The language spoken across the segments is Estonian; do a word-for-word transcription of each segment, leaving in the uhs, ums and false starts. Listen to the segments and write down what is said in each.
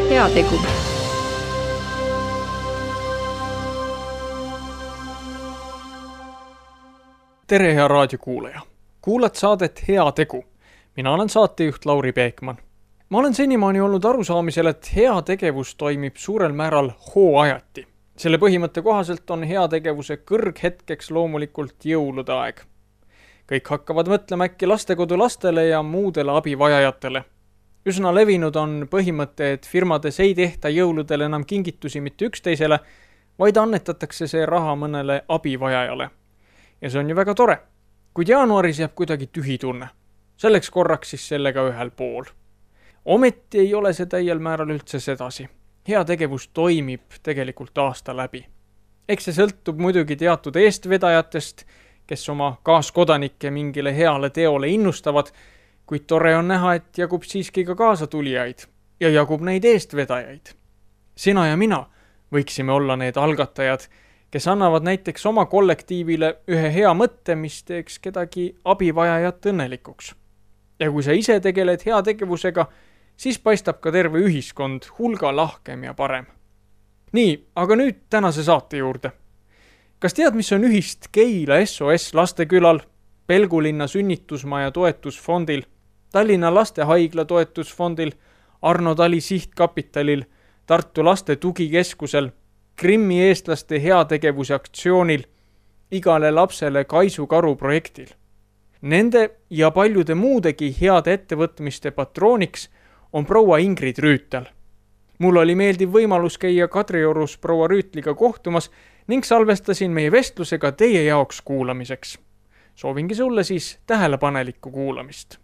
Heategu. Tere, hea raadiokuulaja! Kuulad saadet Heategu. Mina olen saatejuht Lauri Peekman. Ma olen senimaani olnud arusaamisel, et heategevus toimib suurel määral hooajati. Selle põhimõtte kohaselt on heategevuse kõrghetkeks loomulikult jõulude aeg. Kõik hakkavad mõtlema äkki lastekodu lastele ja muudele abivajajatele. Üsna levinud on põhimõte, et firmades ei tehta jõuludel enam kingitusi mitte üksteisele, vaid annetatakse see raha mõnele abivajajale. Ja see on ju väga tore, kuid jaanuaris jääb kuidagi tühi tunne. Selleks korraks siis sellega ühel pool. Ometi ei ole see täiel määral üldse sedasi. Heategevus toimib tegelikult aasta läbi. Eks see sõltub muidugi teatud eestvedajatest, kes oma kaaskodanikke mingile heale teole innustavad, kuid tore on näha, et jagub siiski ka kaasatulijaid ja jagub neid eestvedajaid. Sina ja mina võiksime olla need algatajad, kes annavad näiteks oma kollektiivile ühe hea mõtte, mis teeks kedagi abivajajat õnnelikuks. Ja kui sa ise tegeled heategevusega, siis paistab ka terve ühiskond hulga lahkem ja parem. Nii, aga nüüd tänase saate juurde. Kas tead, mis on ühist Keila S O S lastekülal, Pelgulinna sünnitusmaja toetusfondil, Tallinna lastehaigla toetusfondil, Arno Tali sihtkapitalil, Tartu laste tugikeskusel, Krimmi eestlaste heategevuse aktsioonil, igale lapsele Kaisu karu projektil? Nende ja paljude muudegi heade ettevõtmiste patrooniks on proua Ingrid Rüütel. Mul oli meeldiv võimalus käia Kadriorus proua Rüütliga kohtumas ning salvestasin meie vestlusega teie jaoks kuulamiseks. Soovingi sulle siis tähelepanelikku kuulamist.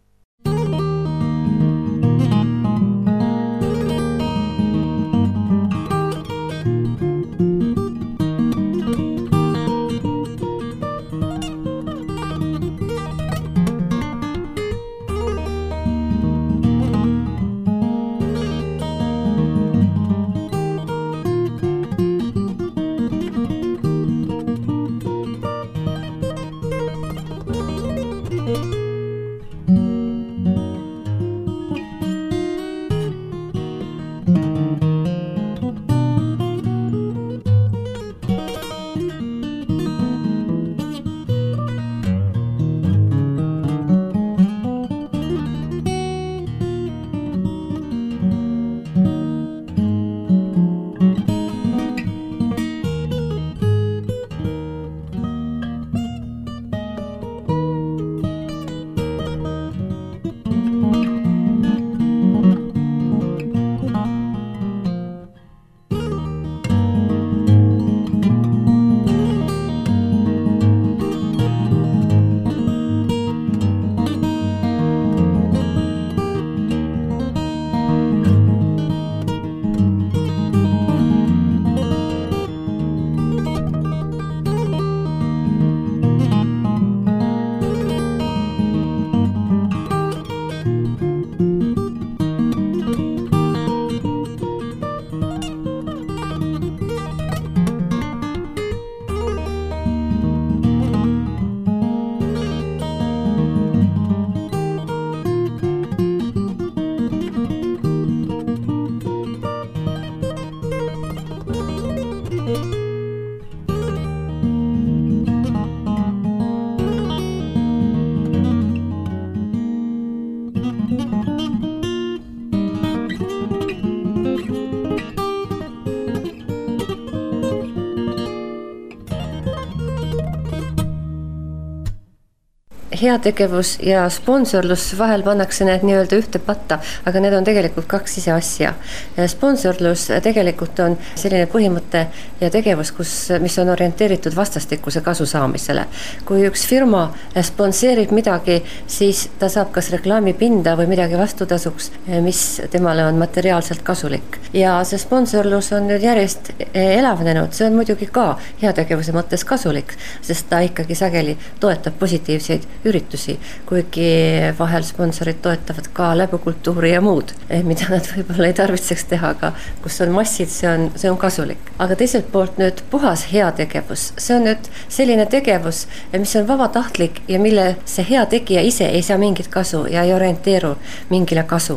Heategevus ja sponsorlus vahel pannakse need nii-öelda ühte patta, aga need on tegelikult kaks ise asja. Sponsorlus tegelikult on selline põhimõte ja tegevus, kus, mis on orienteeritud vastastikuse kasu saamisele. Kui üks firma sponseerib midagi, siis ta saab kas reklaamipinda või midagi vastutasuks, mis temale on materiaalselt kasulik. Ja see sponsorlus on nüüd järjest elavnenud, see on muidugi ka heategevuse mõttes kasulik, sest ta ikkagi sageli toetab positiivseid üritusi, kuigi vahel sponsorid toetavad ka läbukultuuri ja muud, mida nad võib-olla ei tarvitseks teha, aga kus on massid, see on, see on kasulik. Aga teiselt poolt nüüd puhas heategevus, see on nüüd selline tegevus, mis on vabatahtlik ja mille see hea tegija ise ei saa mingit kasu ja ei orienteeru mingile kasule.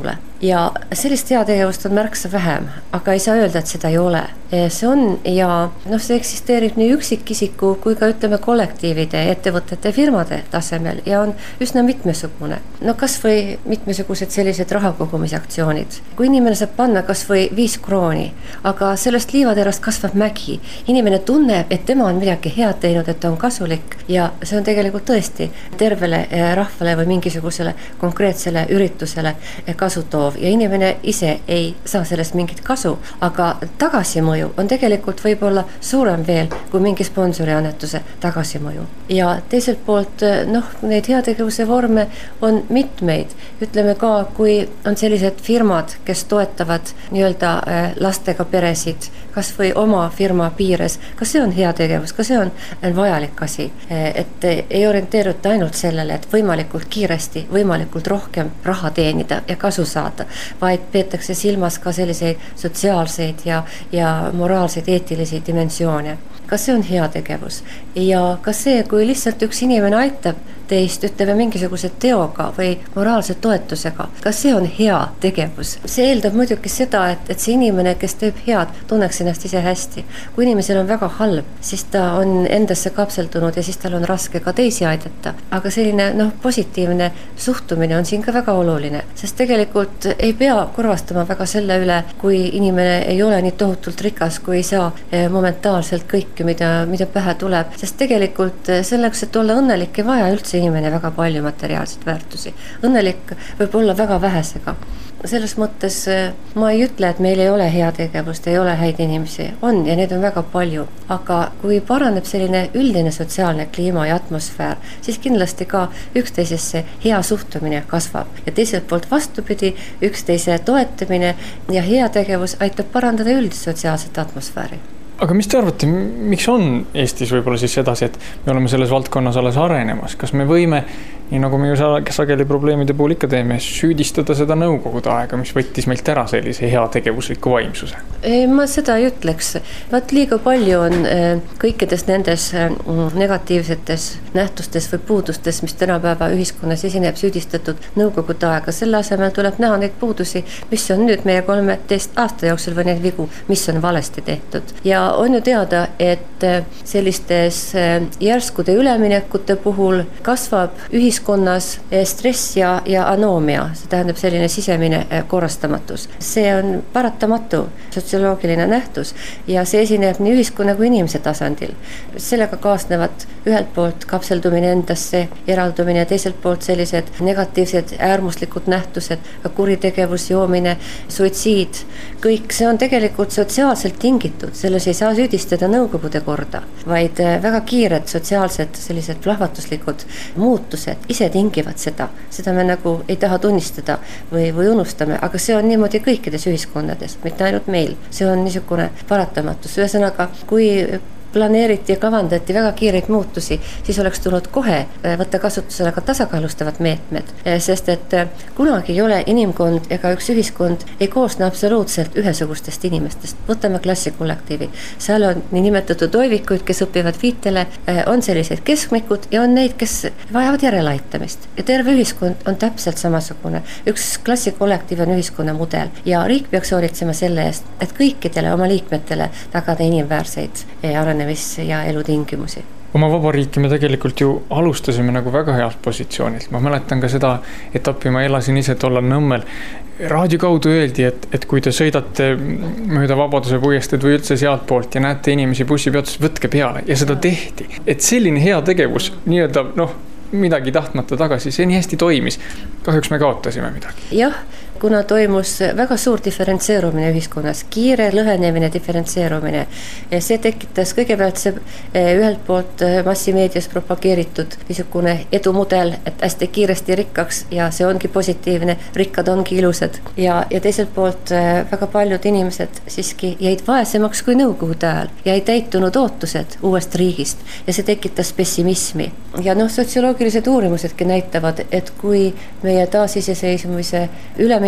ja sellist heategevust on märksa vähem, aga ei saa öelda, et seda ei ole. See on ja noh, see eksisteerib nii üksikisiku kui ka ütleme kollektiivide, ettevõtete, firmade tasemel ja on üsna mitmesugune. No kas või mitmesugused sellised rahakogumisaktsioonid. Kui inimene saab panna kas või viis krooni, aga sellest liivaterast kasvab mägi. Inimene tunneb, et tema on midagi head teinud, et ta on kasulik ja see on tegelikult tõesti tervele rahvale või mingisugusele konkreetsele üritusele kasutoov ja inimene ise ei saa sellest mingit kasu, aga tagasimõju on tegelikult võib-olla suurem veel kui mingi sponsori annetuse tagasimõju. Ja teiselt poolt, noh, neid heategevuse vorme on mitmeid. Ütleme ka, kui on sellised firmad, kes toetavad nii-öelda lastega peresid, kas või oma firma piires, kas see on heategevus, kas see on vajalik asi, et ei orienteeruta ainult sellele, et võimalikult kiiresti, võimalikult rohkem raha teenida ja kasu saada, vaid peetakse silmas ka selliseid sotsiaalseid ja, ja moraalseid eetilisi dimensioone. Kas see on heategevus? Ja kas see, kui lihtsalt üks inimene aitab teist, ütleme mingisuguse teoga või moraalse toetusega, kas see on hea tegevus? See eeldab muidugi seda, et, et see inimene, kes teeb head, tunneks ennast ise hästi. Kui inimesel on väga halb, siis ta on endasse kapseldunud ja siis tal on raske ka teisi aidata. Aga selline noh, positiivne suhtumine on siin ka väga oluline, sest tegelikult ei pea korvastama väga selle üle, kui inimene ei ole nii tohutult rikas, kui ei saa momentaalselt kõike, mida, mida pähe tuleb, sest tegelikult selleks, et olla õnnelik, ei vaja üldse inimene väga palju materiaalseid väärtusi. Õnnelik võib olla väga vähesega. Selles mõttes ma ei ütle, et meil ei ole heategevust, ei ole häid inimesi. On ja neid on väga palju. Aga kui paraneb selline üldine sotsiaalne kliima ja atmosfäär, siis kindlasti ka üksteisesse hea suhtumine kasvab. Ja teiselt poolt vastupidi, üksteise toetamine ja heategevus aitab parandada üldist sotsiaalset atmosfääri. Aga mis te arvate, miks on Eestis võib-olla siis edasi, et me oleme selles valdkonnas alles arenemas? Kas me võime, nii nagu me ju sageli probleemide puhul ikka teeme, süüdistada seda nõukogude aega, mis võttis meilt ära sellise hea tegevusliku vaimsuse? Ei, ma seda ei ütleks. Vaat liiga palju on kõikides nendes negatiivsetes nähtustes või puudustes, mis tänapäeva ühiskonnas esineb, süüdistatud nõukogude aega. Selle asemel tuleb näha neid puudusi, mis on nüüd meie kolmeteist aasta jooksul või neid vigu, mis on valesti tehtud. Ja on ju teada, et sellistes järskude üleminekute puhul kasvab ühiskonnas stress ja, ja anoomia, see tähendab selline sisemine korrastamatus. See on paratamatu sotsioloogiline nähtus ja see esineb nii ühiskonna kui inimese tasandil. Sellega kaasnevad ühelt poolt kapseldumine endasse, eraldumine, teiselt poolt sellised negatiivsed äärmuslikud nähtused, kuritegevus, joomine, suitsiid, kõik see on tegelikult sotsiaalselt tingitud, selles ei saa süüdistada nõukogude korda, vaid väga kiired sotsiaalsed sellised plahvatuslikud muutused ise tingivad seda. Seda me nagu ei taha tunnistada või, või unustame, aga see on niimoodi kõikides ühiskonnades, mitte ainult meil. See on niisugune paratamatus. Ühesõnaga, kui planeeriti ja kavandati väga kiireid muutusi, siis oleks tulnud kohe võtta kasutusele ka tasakaalustavad meetmed, sest et kunagi ei ole inimkond ega üks ühiskond ei koosne absoluutselt ühesugustest inimestest. Võtame klassikollektiivi. Seal on nii nimetatud oivikuid, kes õpivad viitele, on sellised keskmikud ja on neid, kes vajavad järelaitamist. Ja terve ühiskond on täpselt samasugune. Üks klassikollektiiv on ühiskonna mudel ja riik peaks hoolitsema selle eest, et kõikidele oma liikmetele tagada inimväärseid arenemise ja elutingimusi. Oma vabariiki me tegelikult ju alustasime nagu väga healt positsioonilt. Ma mäletan ka seda etappi, ma elasin ise tollal Nõmmel. Raadio kaudu öeldi, et, et kui te sõidate mööda Vabaduse puiesteed või üldse sealt poolt ja näete inimesi bussipeatuses, võtke peale ja seda tehti. Et selline hea tegevus, nii-öelda noh, midagi tahtmata tagasi, see nii hästi toimis. Kahjuks me kaotasime midagi. Jah, kuna toimus väga suur diferentseerumine ühiskonnas, kiire lõhenemine, diferentseerumine. See tekitas kõigepealt see ühelt poolt massimeedias propageeritud niisugune edumudel, et hästi kiiresti rikkaks ja see ongi positiivne, rikkad ongi ilusad. Ja, ja teiselt poolt väga paljud inimesed siiski jäid vaesemaks kui nõukogude ajal ja ei täitunud ootused uuest riigist ja see tekitas pessimismi. Ja noh, sotsioloogilised uurimusedki näitavad, et kui meie taasiseseisvumise ülemine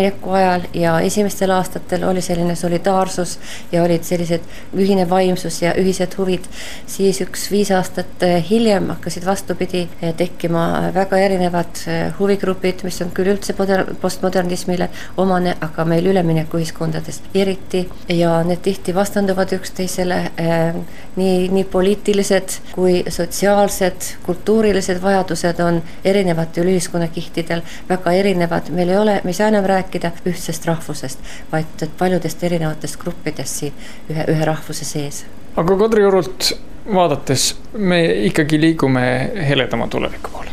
ülemineku ajal ja esimestel aastatel oli selline solidaarsus ja olid sellised ühine vaimsus ja ühised huvid, siis üks viis aastat hiljem hakkasid vastupidi tekkima väga erinevad huvigrupid, mis on küll üldse postmodernismile omane, aga meil ülemineku ühiskondades eriti ja need tihti vastanduvad üksteisele, nii, nii poliitilised kui sotsiaalsed, kultuurilised vajadused on erinevatel ühiskonnakihtidel väga erinevad, meil ei ole, me ei saa enam rääkida ühtsest rahvusest, vaid paljudest erinevatest gruppidest siin ühe, ühe rahvuse sees. Aga Kadriorult vaadates me ikkagi liigume heledama tuleviku poole.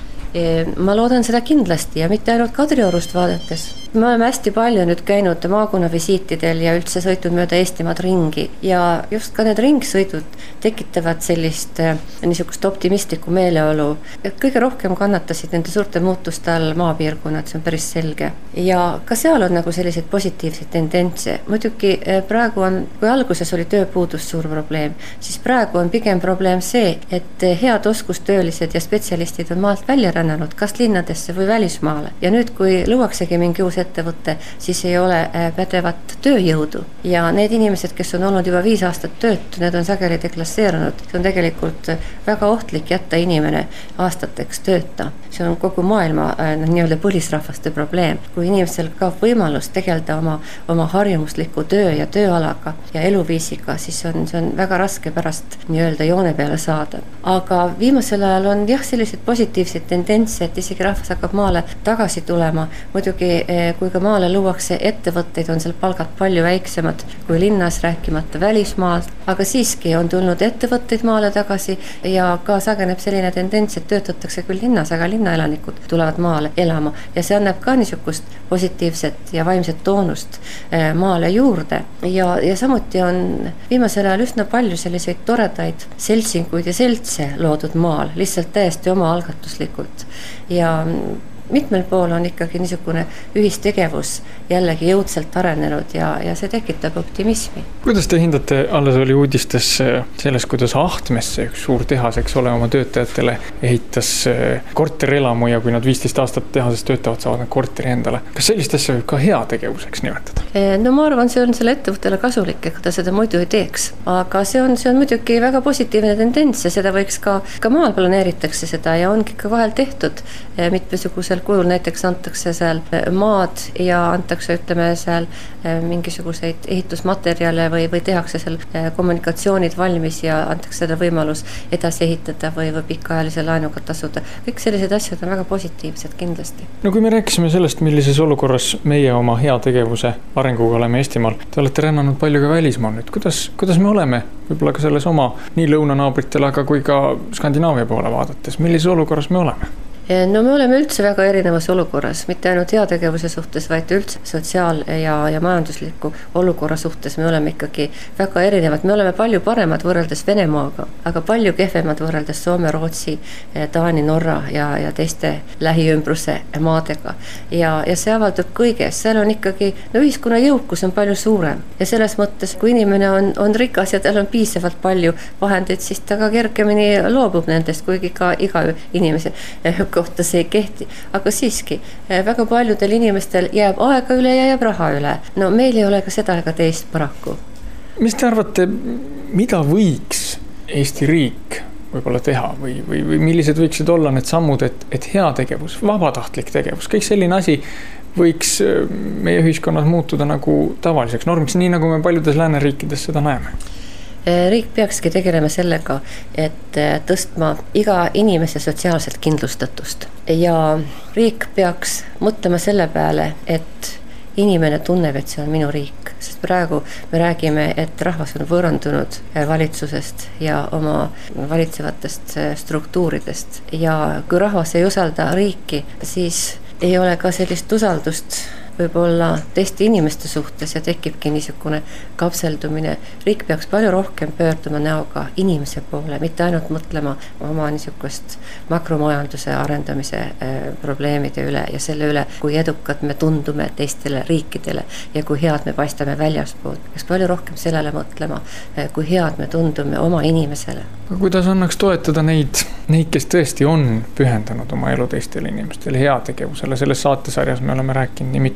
Ma loodan seda kindlasti ja mitte ainult Kadriorust vaadates. Me oleme hästi palju nüüd käinud maakonna visiitidel ja üldse sõitnud mööda Eestimaad ringi ja just ka need ringsõidud tekitavad sellist niisugust optimistlikku meeleolu. Kõige rohkem kannatasid nende suurte muutuste all maapiirkonnad, see on päris selge. Ja ka seal on nagu selliseid positiivseid tendentse. Muidugi praegu on, kui alguses oli tööpuudus suur probleem, siis praegu on pigem probleem see, et head oskustöölised ja spetsialistid on maalt välja rännanud, kas linnadesse või välismaale. Ja nüüd, kui luuaksegi mingi uus ettevõtte, siis ei ole pädevat tööjõudu. Ja need inimesed, kes on olnud juba viis aastat töötu, need on sageli deklasseerunud. See on tegelikult väga ohtlik jätta inimene aastateks tööta. See on kogu maailma nii-öelda põlisrahvaste probleem. Kui inimesel kaob võimalus tegeleda oma, oma harjumusliku töö ja tööalaga ja eluviisiga, siis on, see on väga raske pärast nii-öelda joone peale saada. Aga viimasel ajal on jah sellised positiivsed tendentse, et isegi rahvas hakkab maale tagasi tulema. Muidugi kui ka maale luuakse ettevõtteid, on seal palgad palju väiksemad kui linnas, rääkimata välismaalt, aga siiski on tulnud ettevõtteid maale tagasi ja ka sageneb selline tendents, et töötatakse küll linnas, aga linnaelanikud tulevad maale elama ja see annab ka niisugust positiivset ja vaimset toonust maale juurde ja, ja samuti on viimasel ajal üsna palju selliseid toredaid seltsinguid ja seltse loodud maal, lihtsalt täiesti oma algatuslikult ja mitmel pool on ikkagi niisugune ühistegevus jällegi jõudselt arenenud ja, ja see tekitab optimismi. Kuidas te hindate, alles oli uudistes selles, kuidas Ahtmesse üks suur tehas, eks ole, oma töötajatele ehitas korterelamu ja kui nad viisteist aastat tehases töötavad, saavad nad korteri endale. Kas sellist asja võib ka hea tegevuseks nimetada? No ma arvan, see on selle ettevõttele kasulik, et ta seda muidu ei teeks. Aga see on, see on muidugi väga positiivne tendents ja seda võiks ka, ka maal planeeritakse seda ja ongi ka vahel tehtud mitmesugusel kujul, näiteks antakse seal maad ja antakse, ütleme, seal mingisuguseid ehitusmaterjale või, või tehakse seal kommunikatsioonid valmis ja antakse seda võimalus edasi ehitada või, või pikaajalise laenuga tasuda. Kõik sellised asjad on väga positiivsed kindlasti. No kui me rääkisime sellest, millises olukorras meie oma hea tegevuse arenguga oleme Eestimaal, te olete rännanud palju ka välismaal nüüd. Kuidas, kuidas me oleme võib-olla ka selles oma nii lõunanaabritele, aga kui ka Skandinaavia poole vaadates, millises olukorras me oleme? No me oleme üldse väga erinevas olukorras, mitte ainult heategevuse suhtes, vaid üldse sotsiaal- ja, ja majandusliku olukorra suhtes me oleme ikkagi väga erinevad. Me oleme palju paremad võrreldes Venemaaga, aga palju kehvemad võrreldes Soome, Rootsi, Taani, Norra ja, ja teiste lähiümbruse maadega. Ja, ja see avaldub kõiges, seal on ikkagi, no ühiskonna jõukus on palju suurem ja selles mõttes, kui inimene on, on rikas ja tal on piisavalt palju vahendeid, siis ta ka kergemini loobub nendest, kuigi ka iga inimese kohta see ei kehti, aga siiski väga paljudel inimestel jääb aega üle ja jääb raha üle. No meil ei ole ka seda ega teist paraku. Mis te arvate, mida võiks Eesti riik võib-olla teha või, või, või millised võiksid olla need sammud, et, et hea tegevus, vabatahtlik tegevus, kõik selline asi võiks meie ühiskonnas muutuda nagu tavaliseks normiks, nii nagu me paljudes lääneriikides seda näeme? Riik peakski tegelema sellega, et tõstma iga inimese sotsiaalselt kindlustatust ja riik peaks mõtlema selle peale, et inimene tunneb, et see on minu riik, sest praegu me räägime, et rahvas on võõrandunud valitsusest ja oma valitsevatest struktuuridest ja kui rahvas ei usalda riiki, siis ei ole ka sellist usaldust võib-olla teiste inimeste suhtes ja tekibki niisugune kapseldumine. Riik peaks palju rohkem pöörduma näoga inimese poole, mitte ainult mõtlema oma niisugust makromajanduse arendamise probleemide üle ja selle üle, kui edukad me tundume teistele riikidele ja kui head me paistame väljaspool. Peaks palju rohkem sellele mõtlema, kui head me tundume oma inimesele. Kuidas annaks toetada neid, neid, kes tõesti on pühendanud oma elu teistele inimestele, heategevusele? Selles saatesarjas me oleme rääkinud nii mitme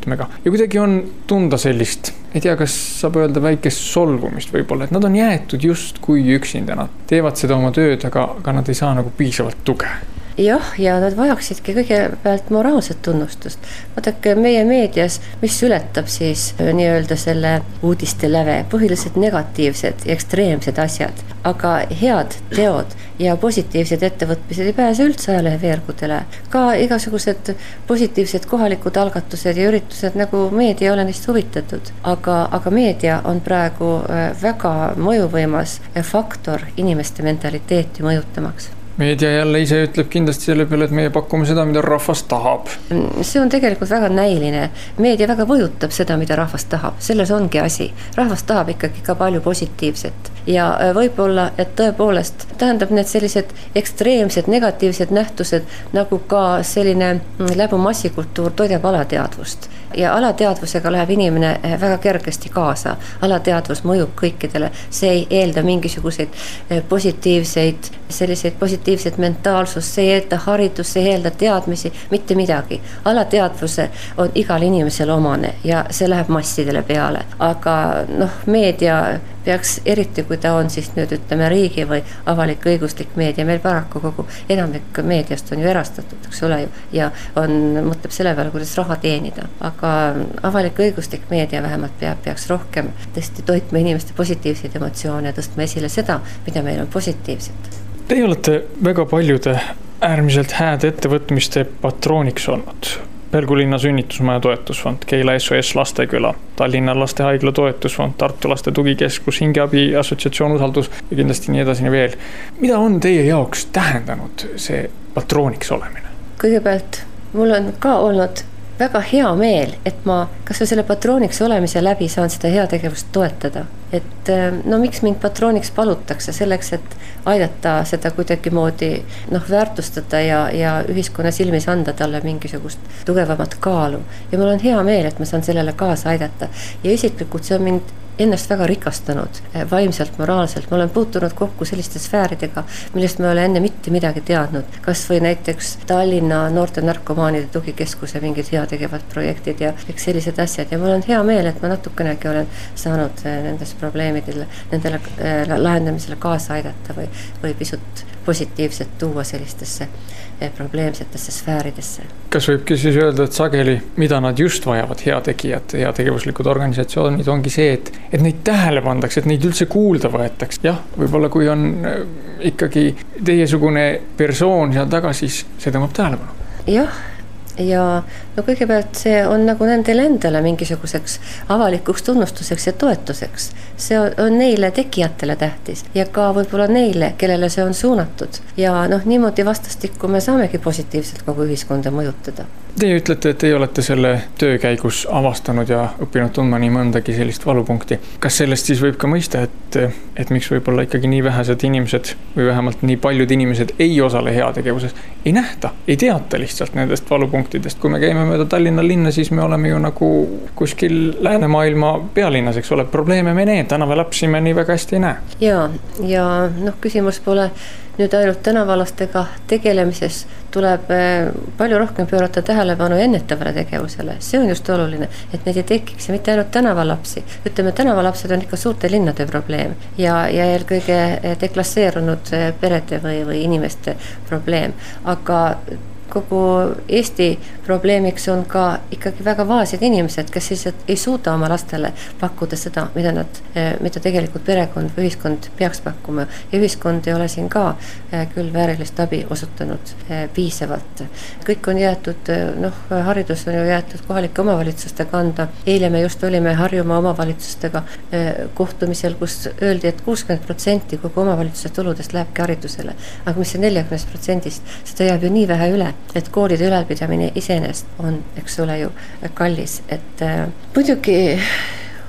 mitmega ja kuidagi on tunda sellist, ei tea, kas saab öelda väikest solvumist võib-olla, et nad on jäetud just kui üksinda, nad teevad seda oma tööd, aga, aga nad ei saa nagu piisavalt tuge. Jah, ja nad vajaksidki kõigepealt moraalset tunnustust. Vaadake, meie meedias, mis ületab siis nii-öelda selle uudiste läve, põhiliselt negatiivsed ja ekstreemsed asjad, aga head teod ja positiivsed ettevõtmised ei pääse üldse ajaleheveergudele. Ka igasugused positiivsed kohalikud algatused ja üritused, nagu meedia ei ole neist huvitatud. Aga, aga meedia on praegu väga mõjuvõimas faktor inimeste mentaliteeti mõjutamaks. Meedia jälle ise ütleb kindlasti selle peale, et meie pakume seda, mida rahvas tahab. See on tegelikult väga näiline. Meedia väga võjutab seda, mida rahvas tahab. Selles ongi asi. Rahvas tahab ikkagi ka palju positiivset. Ja võib-olla, et tõepoolest tähendab need sellised ekstreemsed, negatiivsed nähtused, nagu ka selline läbu massikultuur toidab alateadvust. Ja alateadvusega läheb inimene väga kergesti kaasa. Alateadvus mõjub kõikidele. See ei eelda mingisuguseid positiivseid, selliseid positiivseid mentaalsust, see ei eelda haridus, see ei eelda teadmisi, mitte midagi. Alateadvuse on igal inimesel omane ja see läheb massidele peale. Aga noh, meedia peaks eriti, kui ta on siis nüüd ütleme riigi või avalik õiguslik meedia, meil paraku kogu enamik meediast on ju erastatud, eks ole ju, ja on, mõtleb selle peale, kuidas raha teenida. Aga avalik õiguslik meedia vähemalt peab, peaks rohkem tõesti toitma inimeste positiivseid emotsioone ja tõstma esile seda, mida meil on positiivset. Teie olete väga paljude äärmiselt hääd ettevõtmiste patrooniks olnud. Pelgulinna sünnitusmaja toetusfond, Keila S O S Lasteküla, Tallinna lastehaigla toetusfond, Tartu laste tugikeskus, Hingeabi assotsiatsioon Usaldus ja kindlasti nii edasi nii veel. Mida on teie jaoks tähendanud see patrooniks olemine? Kõigepealt mul on ka olnud väga hea meel, et ma kas või selle patrooniks olemise läbi saan seda heategevust toetada. Et no miks mind patrooniks palutakse selleks, et aidata seda kuidagi moodi noh, väärtustada ja, ja ühiskonna silmis anda talle mingisugust tugevamat kaalu. Ja mul on hea meel, et ma saan sellele kaasa aidata. Ja isiklikult see on mind ennast väga rikastanud, vaimselt, moraalselt. Ma olen puutunud kokku selliste sfääridega, millest ma olen enne mitte midagi teadnud. Kas või näiteks Tallinna noorte narkomaanide tugikeskuse mingid heategevad projektid ja eks sellised asjad. Ja mul on hea meel, et ma natukenegi olen saanud nendes probleemidele, nendele lahendamisele kaasa aidata või, või pisut positiivset tuua sellistesse probleemsetesse sfääridesse. Kas võibki siis öelda, et sageli, mida nad just vajavad heategijad, heategevuslikud organisatsioonid, ongi see, et, et neid tähele pandaks, et neid üldse kuulda võetaks. Jah, võib-olla kui on ikkagi teiesugune persoon seal taga, siis see tõmbab tähelepanu. Jah, ja no kõigepealt see on nagu nendele endale mingisuguseks avalikuks tunnustuseks ja toetuseks. See on neile tegijatele tähtis ja ka võib-olla neile, kellele see on suunatud. Ja noh, niimoodi vastastikku me saamegi positiivselt kogu ühiskonda mõjutada. Teie ütlete, et teie olete selle töö käigus avastanud ja õppinud tundma nii mõndagi sellist valupunkti. Kas sellest siis võib ka mõista, et, et miks võib-olla ikkagi nii vähesed inimesed või vähemalt nii paljud inimesed ei osale heategevuses, ei nähta, ei teata lihtsalt nendest valupunktidest. Kui me käime mööda Tallinna linna, siis me oleme ju nagu kuskil läänemaailma pealinnas, eks ole, probleeme me need, tänavalapsi me nii väga hästi ei näe. Ja, ja noh, küsimus pole nüüd ainult tänavalastega tegelemises, tuleb palju rohkem pöörata tähelepanu ennetavale tegevusele. See on just oluline, et need ei tekiks ja mitte ainult tänavalapsi. Ütleme, tänavalapsed on ikka suurte linnade probleem ja, ja eelkõige deklasseerunud perede või, või inimeste probleem. Aga kogu Eesti probleemiks on ka ikkagi väga vaesed inimesed, kes siis ei suuda oma lastele pakkuda seda, mida nad, mida tegelikult perekond või ühiskond peaks pakkuma. Ja ühiskond ei ole siin ka küll väärilist abi osutanud piisavalt. Kõik on jäetud, noh, haridus on ju jäetud kohalike omavalitsuste kanda. Eile me just olime Harjumaa omavalitsustega kohtumisel, kus öeldi, et kuuskümmend protsenti kogu omavalitsuse tuludest lähebki haridusele. Aga mis see nelikümmend protsendist, seda jääb ju nii vähe üle, et koolide ülalpidamine iseenest on, eks ole ju, kallis. Et äh, muidugi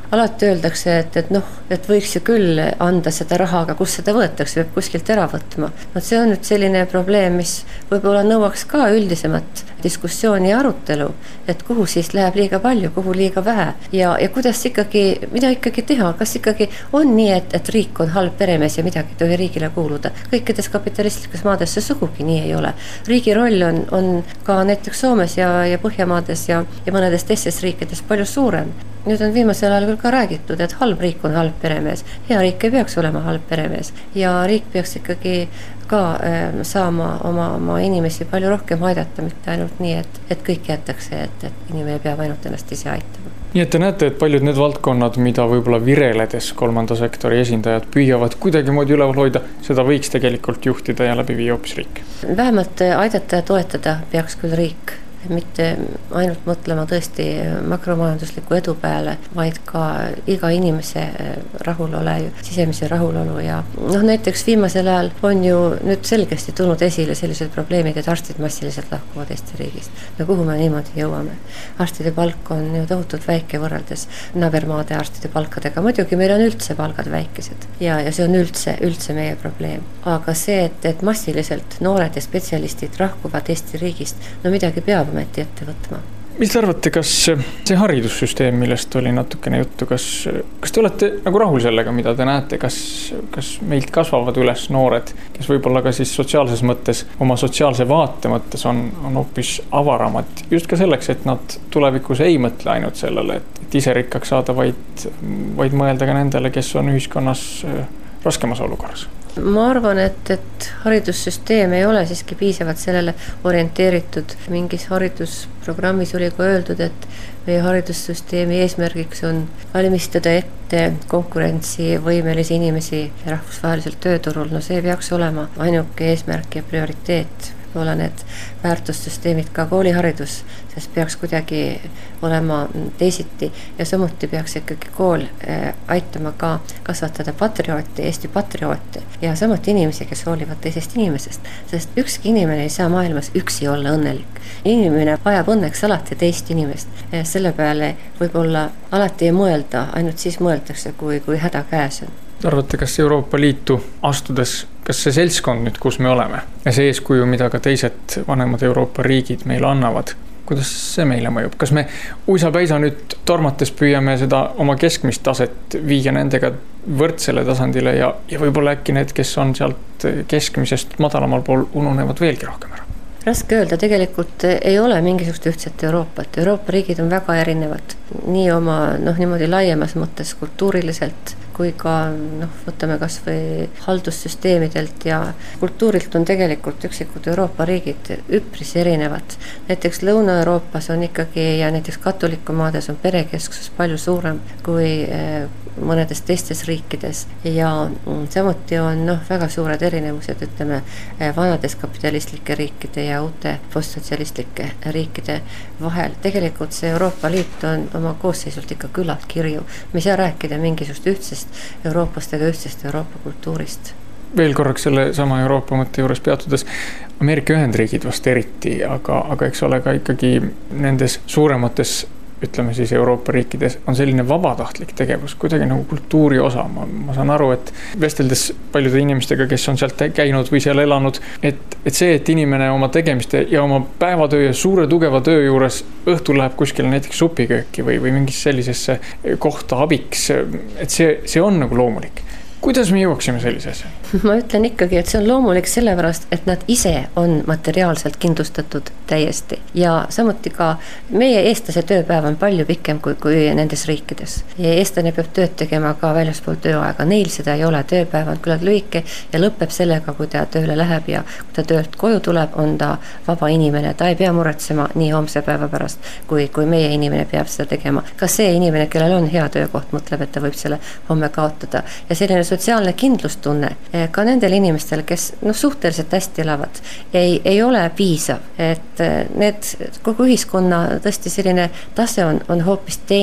alati öeldakse, et, et noh, et võiks ju küll anda seda raha, aga kus seda võetakse, peab kuskilt ära võtma. No see on nüüd selline probleem, mis võib-olla nõuaks ka üldisemat diskussiooni ja arutelu, et kuhu siis läheb liiga palju, kuhu liiga vähe ja, ja kuidas ikkagi, mida ikkagi teha, kas ikkagi on nii, et, et riik on halb peremees ja midagi ei tohi riigile kuuluda. Kõikides kapitalistlikes maades see sugugi nii ei ole. Riigi roll on, on ka näiteks Soomes ja, ja Põhjamaades ja, ja mõnedes teistes riikides palju suurem. Nüüd on viimasel ajal küll ka räägitud, et halb riik on halb peremees. Hea riik ei peaks olema halb peremees ja riik peaks ikkagi ka äh, saama oma, oma inimesi palju rohkem aidata, mitte ainult nii, et, et kõik jätakse, et, et inimene peab ainult ennast ise aitama. Nii et te näete, et paljud need valdkonnad, mida võib-olla vireledes kolmanda sektori esindajad püüavad kuidagi moodi üleval hoida, seda võiks tegelikult juhtida ja läbi viia hoopis riik. Vähemalt aidata ja toetada peaks küll riik. Mitte ainult mõtlema tõesti makromajandusliku edu peale, vaid ka iga inimese rahulole, sisemise rahulolu ja noh, näiteks viimasel ajal on ju nüüd selgesti tulnud esile sellised probleemid, et arstid massiliselt lahkuvad Eesti riigist. No kuhu me niimoodi jõuame? Arstide palk on ju tohutult väike võrreldes naabermaade arstide palkadega. Muidugi meil on üldse palgad väikesed ja, ja see on üldse, üldse meie probleem. Aga see, et, et massiliselt noored ja spetsialistid lahkuvad Eesti riigist, no midagi peab ometi ette võtma. Mis te arvate, kas see haridussüsteem, millest oli natukene juttu, kas, kas te olete nagu rahul sellega, mida te näete, kas, kas meilt kasvavad üles noored, kes võib-olla ka siis sotsiaalses mõttes, oma sotsiaalse vaate mõttes on, on hoopis avaramad, just ka selleks, et nad tulevikus ei mõtle ainult sellele, et, et ise rikkaks saada, vaid, vaid mõelda ka nendele, kes on ühiskonnas raskemas olukorras? Ma arvan, et, et haridussüsteem ei ole siiski piisavalt sellele orienteeritud. Mingis haridusprogrammis oli ka öeldud, et meie haridussüsteemi eesmärgiks on valmistada ette konkurentsivõimelisi inimesi rahvusvaheliselt tööturul. No see peaks olema ainuke eesmärk ja prioriteet. Olla need väärtussüsteemid ka kooliharidus, sest peaks kuidagi olema teisiti ja samuti peaks ikkagi kool aitama ka kasvatada patrioote, Eesti patrioote ja samuti inimesi, kes hoolivad teisest inimesest, sest ükski inimene ei saa maailmas üksi olla õnnelik. Inimene vajab õnneks alati teist inimest. Selle peale võib-olla alati ei mõelda, ainult siis mõeldakse, kui, kui häda käes on. Arvate, kas Euroopa Liitu astudes, kas see seltskond nüüd, kus me oleme ja see eeskuju, mida ka teised vanemad Euroopa riigid meile annavad, kuidas see meile mõjub? Kas me uisapäisa nüüd tormates püüame seda oma keskmist taset viia nendega võrdsele tasandile ja, ja võib-olla äkki need, kes on sealt keskmisest madalamal pool, ununevad veelgi rohkem ära? Raske öelda, tegelikult ei ole mingisugust ühtset Euroopat. Euroopa riigid on väga erinevad. Nii oma noh, niimoodi laiemas mõttes kultuuriliselt kui ka noh, võtame kas või haldussüsteemidelt ja kultuurilt on tegelikult üksikud Euroopa riigid üpris erinevad. Näiteks Lõuna-Euroopas on ikkagi ja näiteks katolikumaades on perekesksus palju suurem kui mõnedes teistes riikides ja samuti on noh, väga suured erinevused, ütleme, vanades kapitalistlike riikide ja uute postsotsialistlike riikide vahel. Tegelikult see Euroopa Liit on oma koosseisult ikka küllalt kirju. Me ei saa rääkida mingisugust ühtsest Euroopast ega ühtsest Euroopa kultuurist. Veel korraks selle sama Euroopa mõtte juures peatudes, Ameerika Ühendriigid vast eriti, aga, aga eks ole ka ikkagi nendes suuremates ütleme siis Euroopa riikides on selline vabatahtlik tegevus, kuidagi nagu kultuuri osa. Ma, ma saan aru, et vesteldes paljude inimestega, kes on sealt käinud või seal elanud, et, et see, et inimene oma tegemiste ja oma päevatöö ja suure tugeva töö juures õhtul läheb kuskile näiteks supikööki või, või mingis sellisesse kohta abiks, et see, see on nagu loomulik. Kuidas me jõuaksime sellise asja? Ma ütlen ikkagi, et see on loomulik sellepärast, et nad ise on materiaalselt kindlustatud täiesti. Ja samuti ka meie eestlase tööpäev on palju pikem kui, kui nendes riikides. Ja eestlane peab tööd tegema ka väljaspool tööaega. Neil seda ei ole. Tööpäev on küllalt lühike ja lõpeb sellega, kui ta tööle läheb ja kui ta töölt koju tuleb, on ta vaba inimene. Ta ei pea muretsema nii homse päeva pärast, kui, kui meie inimene peab seda tegema. Ka see inimene, kellel on hea töökoht, mõtleb, et ta võib selle homme kaotada. Ja selline sotsiaalne kindlustunne ka nendel inimestel, kes no, suhteliselt hästi elavad, ei, ei ole piisav. Et need kogu ühiskonna tõesti selline tase on, on hoopis teine.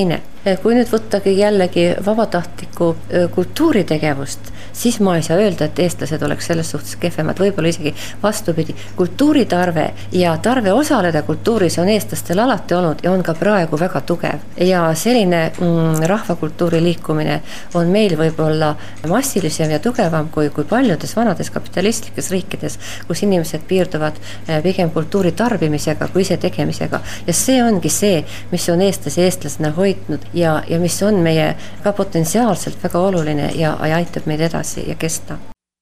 Kui nüüd võttagi jällegi vabatahtliku kultuuritegevust, siis ma ei saa öelda, et eestlased oleks selles suhtes kehvemad, võib-olla isegi vastupidi. Kultuuritarve ja tarve osaleda kultuuris on eestlastel alati olnud ja on ka praegu väga tugev. Ja selline mm, rahvakultuuri liikumine on meil võib-olla massilisem ja tugevam kui, kui paljudes vanades kapitalistlikes riikides, kus inimesed piirduvad pigem kultuuri tarbimisega kui ise tegemisega. Ja see ongi see, mis on eestlasi eestlasena hoidnud ja, ja mis on meie ka potentsiaalselt väga oluline ja, ja aitab meid edasi ja kesta.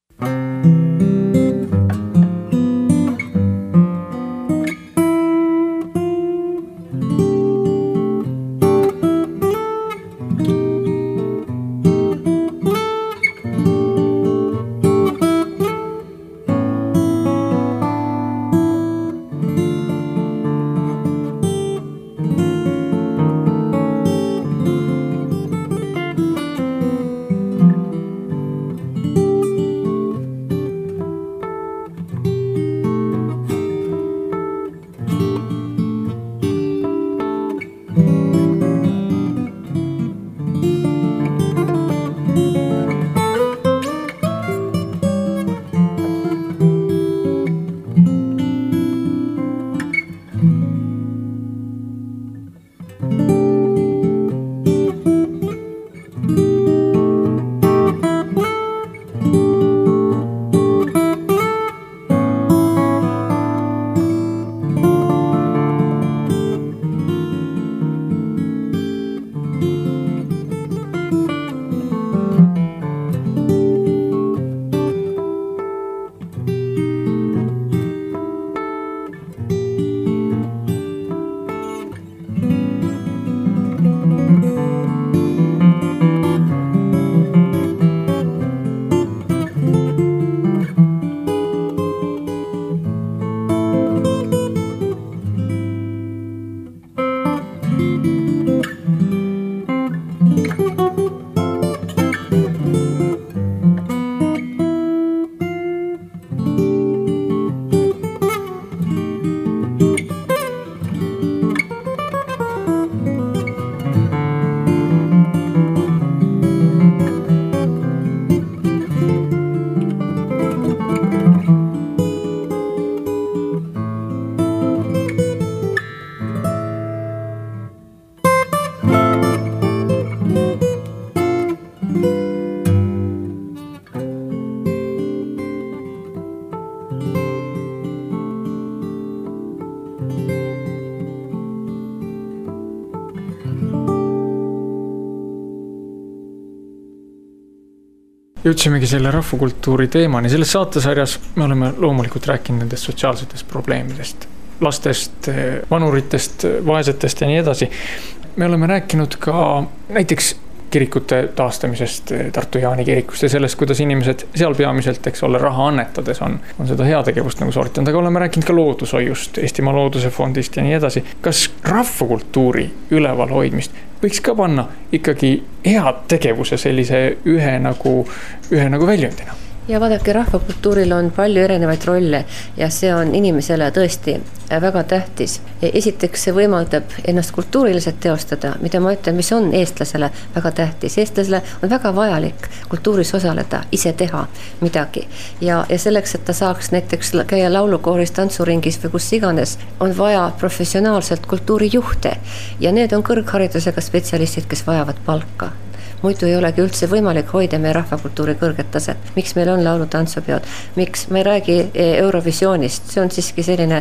Jõudsimegi selle rahvakultuuri teemani. Selles saatesarjas me oleme loomulikult rääkinud nendest sotsiaalsetest probleemidest, lastest, vanuritest, vaesetest ja nii edasi. Me oleme rääkinud ka näiteks kirikute taastamisest, Tartu Jaani kirikust ja sellest, kuidas inimesed seal peamiselt, eks ole, raha annetades on, on seda heategevust nagu sooritanud, aga oleme rääkinud ka loodushoiust, Eestimaa Looduse Fondist ja nii edasi. Kas rahvakultuuri üleval hoidmist võiks ka panna ikkagi head tegevuse sellise ühe nagu, ühe nagu väljundina? Ja vaadake, rahvakultuuril on palju erinevaid rolle ja see on inimesele tõesti väga tähtis. Esiteks see võimaldab ennast kultuuriliselt teostada, mida ma ütlen, mis on eestlasele väga tähtis. Eestlasele on väga vajalik kultuuris osaleda, ise teha midagi. Ja, ja selleks, et ta saaks näiteks käia laulukooris, tantsuringis või kus iganes, on vaja professionaalselt kultuurijuhte ja need on kõrgharidusega spetsialistid, kes vajavad palka. Muidu ei olegi üldse võimalik hoida meie rahvakultuuri kõrget taset. Miks meil on laulu tantsupeod? Miks? Ma ei räägi Eurovisioonist. See on siiski selline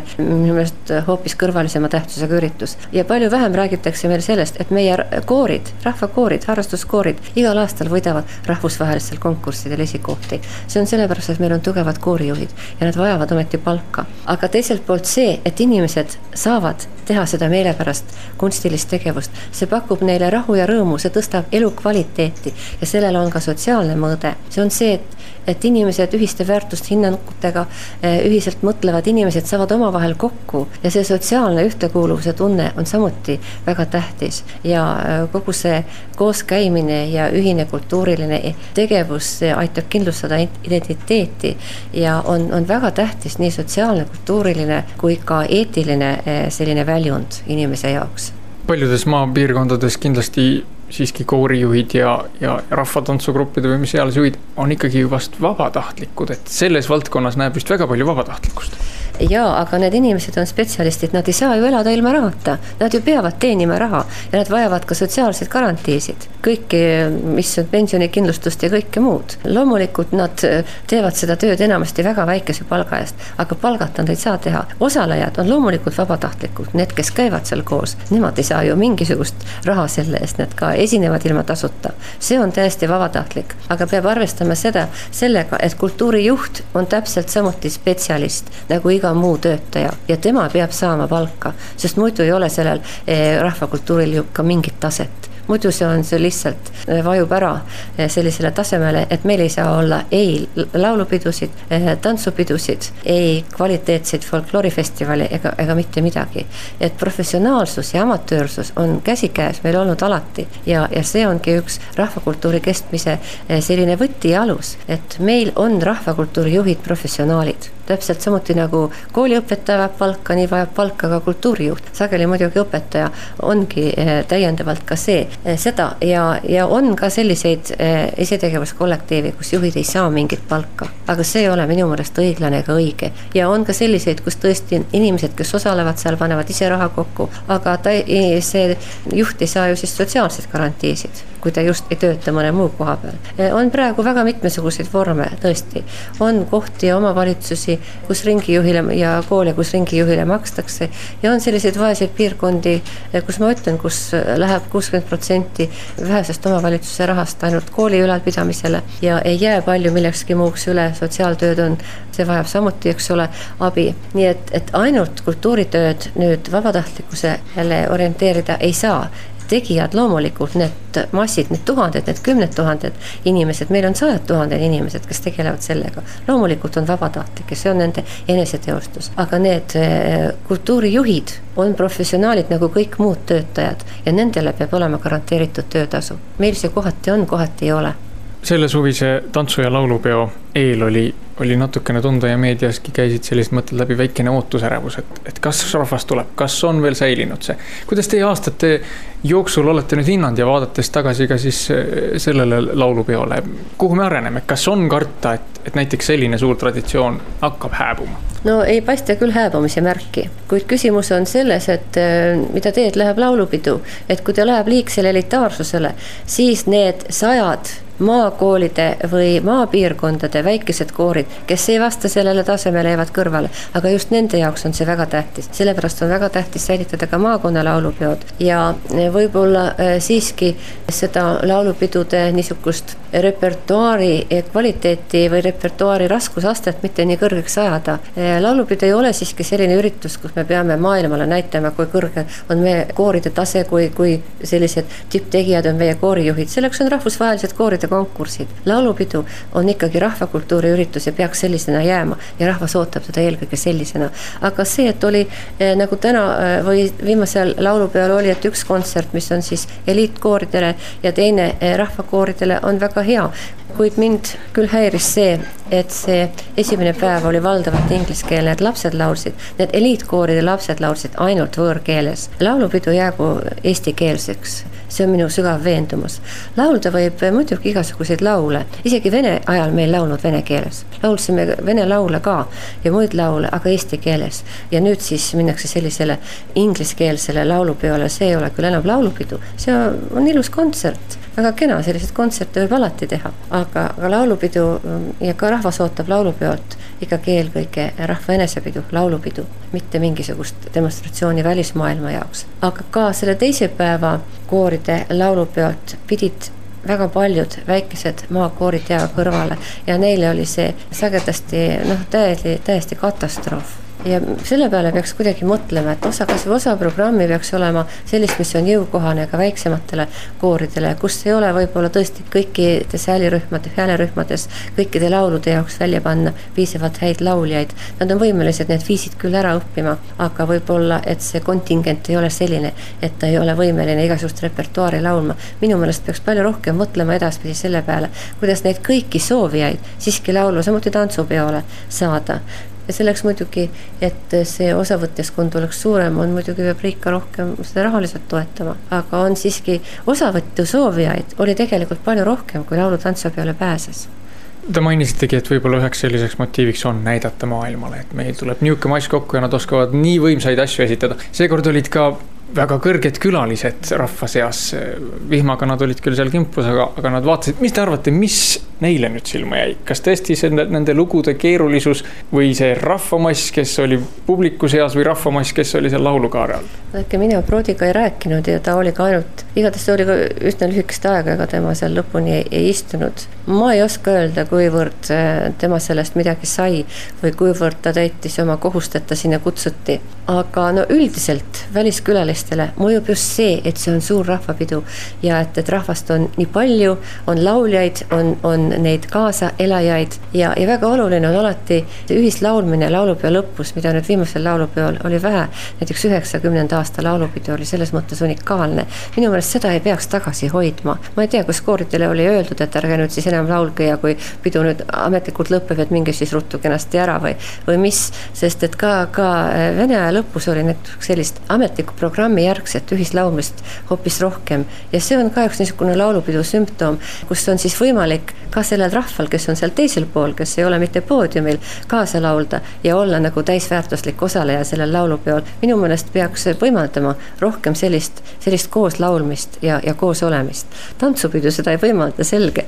hoopis kõrvalisema tähtsusega üritus. Ja palju vähem räägitakse meil sellest, et meie koorid, rahvakoorid, harrastuskoorid igal aastal võidavad rahvusvahelistel konkurssidel esikohti. See on sellepärast, et meil on tugevad koorijuhid ja nad vajavad ometi palka. Aga teiselt poolt see, et inimesed saavad teha seda meelepärast kunstilist tegevust. See pakub neile rahu ja rõõmu, see tõstab elu kvaliteeti ja sellel on ka sotsiaalne mõõde. See on see, et, et inimesed ühiste väärtust hinnangutega ühiselt mõtlevad, inimesed saavad omavahel kokku ja see sotsiaalne ühtekuuluvuse tunne on samuti väga tähtis ja kogu see kooskäimine ja ühine kultuuriline tegevus aitab kindlustada identiteeti ja on, on väga tähtis nii sotsiaalne, kultuuriline kui ka eetiline selline väljund inimese jaoks. Paljudes maapiirkondades kindlasti siiski koorijuhid ja, ja rahvatantsugruppide või mis eales juhid on ikkagi vast vabatahtlikud, et selles valdkonnas näeb vist väga palju vabatahtlikust. Jaa, aga need inimesed on spetsialistid, nad ei saa ju elada ilma rahata, nad ju peavad teenima raha ja nad vajavad ka sotsiaalseid garantiisid, kõiki, mis on pensionikindlustust ja kõike muud. Loomulikult nad teevad seda tööd enamasti väga väikese palga eest, aga palgata nad ei saa teha. Osalejad on loomulikult vabatahtlikud, need, kes käivad seal koos, nemad ei saa ju mingisugust raha selle eest, need ka esinevad ilma tasuta. See on täiesti vabatahtlik, aga peab arvestama seda, sellega, et kultuurijuht on täpselt samuti spetsialist, nagu iga muu töötaja ja tema peab saama palka, sest muidu ei ole sellel rahvakultuuril ju ka mingit taset. Muidu see on see lihtsalt vajub ära sellisele tasemele, et meil ei saa olla ei laulupidusid, tantsupidusid, ei kvaliteetseid folkloorifestivali ega, ega mitte midagi. Et professionaalsus ja amatöörsus on käsikäes meil olnud alati ja, ja see ongi üks rahvakultuuri kestmise selline võti ja alus, et meil on rahvakultuuri juhid professionaalid. Täpselt samuti nagu kooliõpetaja vajab palka, nii vajab palka ka kultuurijuht. Sageli muidugi õpetaja ongi täiendavalt ka see, seda ja, ja on ka selliseid isetegevuskollektiivi, kus juhid ei saa mingit palka. Aga see ei ole minu mõelest õiglane ega õige. Ja on ka selliseid, kus tõesti inimesed, kes osalevad seal, panevad ise raha kokku, aga ta, see juht ei saa ju siis sotsiaalseid garantiisid, kui ta just ei tööta mõne muu koha peal. On praegu väga mitmesuguseid vorme, tõesti. On kohti ja omavalitsusi, kus ringijuhile ja koole, kus ringijuhile makstakse ja on selliseid vaeseid piirkondi, kus ma ütlen, kus läheb kuuskümmend protsenti vähesest omavalitsuse rahast ainult kooli ülalpidamisele ja ei jää palju millekski muuks üle, sotsiaaltööd on, see vajab samuti, eks ole, abi. Nii et, et ainult kultuuritööd nüüd vabatahtlikkusele orienteerida ei saa. Tegijad loomulikult, need massid, need tuhanded, need kümned tuhanded inimesed, meil on sajad tuhanded inimesed, kes tegelevad sellega. Loomulikult on vabatahtlik ja see on nende eneseteostus. Aga need kultuurijuhid on professionaalid nagu kõik muud töötajad ja nendele peab olema garanteeritud töötasu. Meil see kohati on, kohati ei ole. Selle suvise tantsu- ja laulupeo eel oli, oli natukene tunda ja meediaski käisid sellised mõtted läbi väikene ootusärevus, et, et kas rahvas tuleb, kas on veel säilinud see. Kuidas teie aastate jooksul olete nüüd hinnanud ja vaadates tagasi ka siis sellele laulupeole, kuhu me areneme, kas on karta, et, et näiteks selline suur traditsioon hakkab hääbuma? No ei paista küll hääbumise märki, kuid küsimus on selles, et mida teed läheb laulupidu, et kui ta läheb liigsele elitaarsusele, siis need sajad maakoolide või maapiirkondade väikesed koorid, kes ei vasta sellele tasemele, jäävad kõrvale, aga just nende jaoks on see väga tähtis. Sellepärast on väga tähtis säilitada ka maakonna laulupeod ja võib-olla siiski seda laulupidude niisugust repertuaari kvaliteeti või repertuaari raskusastet mitte nii kõrgeks ajada. Laulupidu ei ole siiski selline üritus, kus me peame maailmale näitama, kui kõrge on meie kooride tase, kui, kui sellised tipptegijad on meie koorijuhid. Selleks on rahvusvahelised kooride konkursid. Laulupidu on ikkagi rahvakultuuri üritus ja peaks sellisena jääma ja rahvas ootab teda eelkõige sellisena. Aga see, et oli eh, nagu täna või viimasel laulupeal oli, et üks kontsert, mis on siis eliitkooridele ja teine eh, rahvakooridele on väga hea, kuid mind küll häiris see, et see esimene päev oli valdavalt ingliskeelne, et lapsed laulsid, need eliitkooride lapsed laulsid ainult võõrkeeles. Laulupidu jäägu eestikeelseks, see on minu sügav veendumus. Laulda võib muidugi igasuguseid laule, isegi vene ajal meil laulnud vene keeles. Laulsime vene laule ka ja muid laule, aga eesti keeles. Ja nüüd siis minnakse sellisele ingliskeelsele laulupeole, see ei ole küll enam laulupidu, see on ilus kontsert. Väga kena, sellised kontserte võib alati teha, aga, aga laulupidu ja ka rahvas ootab laulupeolt ikkagi eelkõige rahva enesepidu, laulupidu, mitte mingisugust demonstratsiooni välismaailma jaoks. Aga ka selle teise päeva kooride laulupeolt pidid väga paljud väikesed maakoorid jääva kõrvale ja neile oli see sagedasti noh, täiesti, täiesti katastroof. Ja selle peale peaks kuidagi mõtlema, et osa, kas või osa programmi peaks olema sellist, mis on jõukohane ka väiksematele kooridele, kus ei ole võib-olla tõesti kõikides häälirühmade, häälerühmades kõikide laulude jaoks välja panna piisavalt häid lauljaid. Nad on võimelised need viisid küll ära õppima, aga võib-olla, et see kontingent ei ole selline, et ta ei ole võimeline igasugust repertuaari laulma. Minu meelest peaks palju rohkem mõtlema edaspidi selle peale, kuidas neid kõiki soovijaid siiski laulu, samuti tantsupeole saada. ja selleks muidugi, et see osavõtjaskond oleks suurem, on muidugi peab riik ka rohkem seda rahaliselt toetama, aga on siiski osavõttu soovijaid oli tegelikult palju rohkem, kui laulu-tantsu peale pääses. Te mainisitegi, et võib-olla üheks selliseks motiiviks on näidata maailmale, et meil tuleb niuke mais kokku ja nad oskavad nii võimsaid asju esitada. Seekord olid ka väga kõrged külalised rahva seas. Vihmaga nad olid küll seal kimpus, aga, aga nad vaatasid, mis te arvate, mis neile nüüd silma jäi? Kas tõesti see, nende lugude keerulisus või see rahvamass, kes oli publiku seas või rahvamass, kes oli seal laulukaare all? Äkki mina Proodiga ei rääkinud ja ta oli ka ainult, igatahes oli ka üsna lühikest aega, ega tema seal lõpuni ei, ei istunud. Ma ei oska öelda, kuivõrd tema sellest midagi sai või kuivõrd ta täitis oma kohust, et ta sinna kutsuti. Aga no üldiselt väliskülalistele mõjub just see, et see on suur rahvapidu ja et, et rahvast on nii palju, on lauljaid, on, on neid kaasaelajaid ja, ja väga oluline on alati ühislaulmine laulupeo lõpus, mida nüüd viimasel laulupeol oli vähe, näiteks üheksakümnenda aasta laulupidu oli selles mõttes unikaalne. Minu meelest seda ei peaks tagasi hoidma. Ma ei tea, kus kooridele oli öeldud, et ärge nüüd siis enam laulge ja kui pidu nüüd ametlikult lõpeb, et minge siis ruttu kenasti ära või, või mis, sest et ka, ka Vene aja lõpus oli need sellist ametlikku programmi järgset ühislaulmist hoopis rohkem ja see on ka üks niisugune laulupidu sümptom, kus on siis võimalik ka sellel rahval, kes on seal teisel pool, kes ei ole mitte poodiumil, kaasa laulda ja olla nagu täisväärtuslik osaleja sellel laulupeol. Minu mõnest peaks võimaldama rohkem sellist, sellist koos laulmist ja, ja koos olemist. Tantsupidu seda ei võimalda, selge.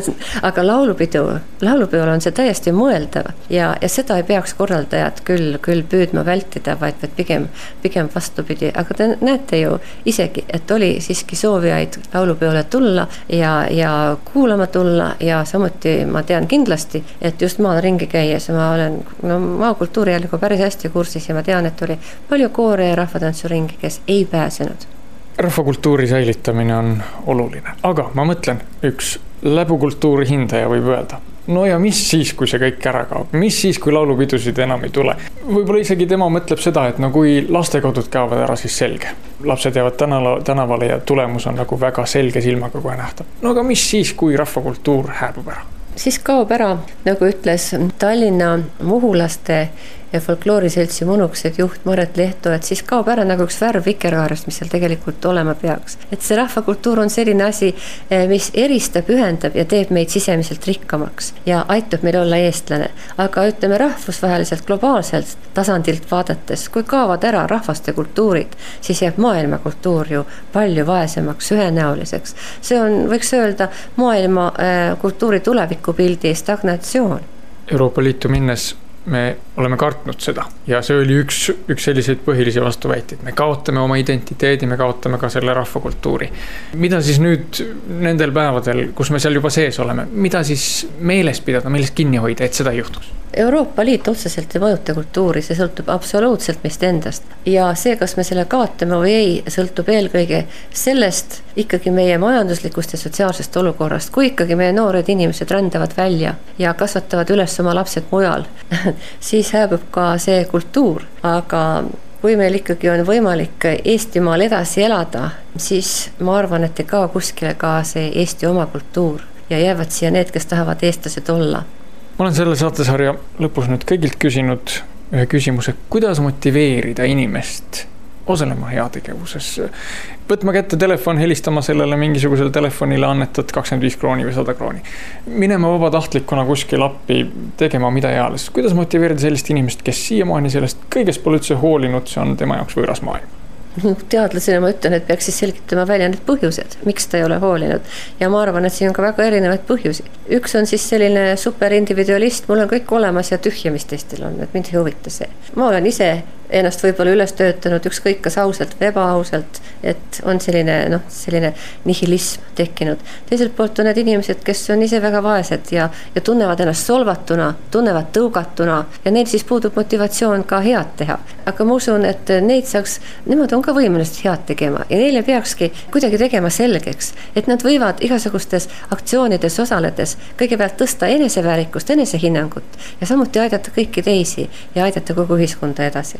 Aga laulupidu, laulupeol on see täiesti mõeldav ja, ja seda ei peaks korraldajad küll, küll püüdma vältida, vaid, vaid pigem, pigem vastupidi. Aga te näete ju isegi, et oli siiski soovijaid laulupeole tulla ja, ja kuulama tulla ja samuti ma tean kindlasti, et just maal ringi käies ma olen no, maakultuuri jälle päris hästi kursis ja ma tean, et oli palju koore ja rahvatantsuringi, kes ei pääsenud. Rahvakultuuri säilitamine on oluline, aga ma mõtlen, üks läbukultuuri hindaja võib öelda. No ja mis siis, kui see kõik ära kaob? Mis siis, kui laulupidusid enam ei tule? Võib-olla isegi tema mõtleb seda, et no kui lastekodud kaovad ära, siis selge. Lapsed jäävad tänavale ja tulemus on nagu väga selge silmaga kohe nähta. No aga mis siis, kui rahvakultuur hääbub ära? Siis kaob ära, nagu ütles Tallinna Muhulaste ja folklooriseltsi Munuksed juht Maret Lehto, et siis kaob ära nagu üks värv vikerkaarest, mis seal tegelikult olema peaks. Et see rahvakultuur on selline asi, mis eristab, ühendab ja teeb meid sisemiselt rikkamaks ja aitab meil olla eestlane. Aga ütleme rahvusvaheliselt, globaalselt tasandilt vaadates, kui kaovad ära rahvaste kultuurid, siis jääb maailma kultuur ju palju vaesemaks, ühenäoliseks. See on, võiks öelda, maailma kultuuri tulevikupildi stagnatsioon. Euroopa Liitu minnes me oleme kartnud seda ja see oli üks, üks selliseid põhilisi vastuväiteid. Me kaotame oma identiteedi, me kaotame ka selle rahvakultuuri. Mida siis nüüd nendel päevadel, kus me seal juba sees oleme, mida siis meeles pidada, millest kinni hoida, et seda ei juhtuks? Euroopa Liit otseselt ei mõjuta kultuuri, see sõltub absoluutselt meist endast. Ja see, kas me selle kaotame või ei, sõltub eelkõige sellest ikkagi meie majanduslikust ja sotsiaalsest olukorrast. Kui ikkagi meie noored inimesed rändavad välja ja kasvatavad üles oma lapsed mujal, siis hääbub ka see kultuur. Aga kui meil ikkagi on võimalik Eestimaal edasi elada, siis ma arvan, et ei kao kuskile ka see Eesti oma kultuur ja jäävad siia need, kes tahavad eestlased olla. Ma olen selle saatesarja lõpus nüüd kõigilt küsinud ühe küsimuse, kuidas motiveerida inimest osalema heategevuses. Võtma kätte telefon, helistama sellele mingisugusele telefonile annetad kakskümmend viis krooni või sada krooni. Minema vabatahtlikuna kuskil appi, tegema mida eales. Kuidas motiveerida sellist inimest, kes siiamaani sellest kõigest pole üldse hoolinud, see on tema jaoks võõras maailm? Teadlasena ma ütlen, et peaks siis selgitama välja need põhjused, miks ta ei ole hoolinud. Ja ma arvan, et siin on ka väga erinevaid põhjusi. Üks on siis selline superindividualist, mul on kõik olemas ja tühja, mis teistel on, et mind ei huvita see. Ma olen ise ennast võib-olla üles töötanud ükskõik kas ausalt või ebaausalt, et on selline, noh, selline nihilism tekkinud. Teiselt poolt on need inimesed, kes on ise väga vaesed ja, ja tunnevad ennast solvatuna, tunnevad tõugatuna ja neil siis puudub motivatsioon ka head teha. Aga ma usun, et neid saaks, nemad on ka võimelised head tegema ja neile peakski kuidagi tegema selgeks, et nad võivad igasugustes aktsioonides osaledes kõigepealt tõsta eneseväärikust, enesehinnangut ja samuti aidata kõiki teisi ja aidata kogu ühiskonda edasi.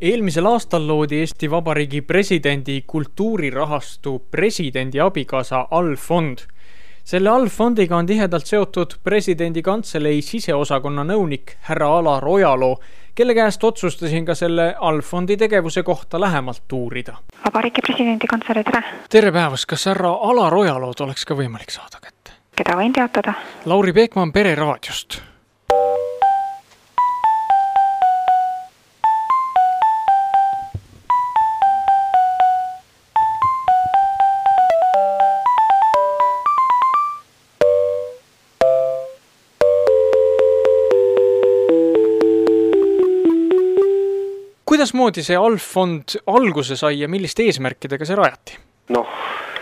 Eelmisel aastal loodi Eesti Vabariigi presidendi kultuurirahastu presidendi abikaasa allfond. Selle allfondiga on tihedalt seotud presidendi kantselei siseosakonna nõunik härra Alar Ojaloo, kelle käest otsustasin ka selle allfondi tegevuse kohta lähemalt uurida. Vabariigi presidendi kantselei, tere! Tere päevast, kas härra Alar Ojalood oleks ka võimalik saada kätte? Keda võin teatada? Lauri Peekman Pere raadiost. Kuidas moodi see allfond alguse sai ja milliste eesmärkidega see rajati? Noh,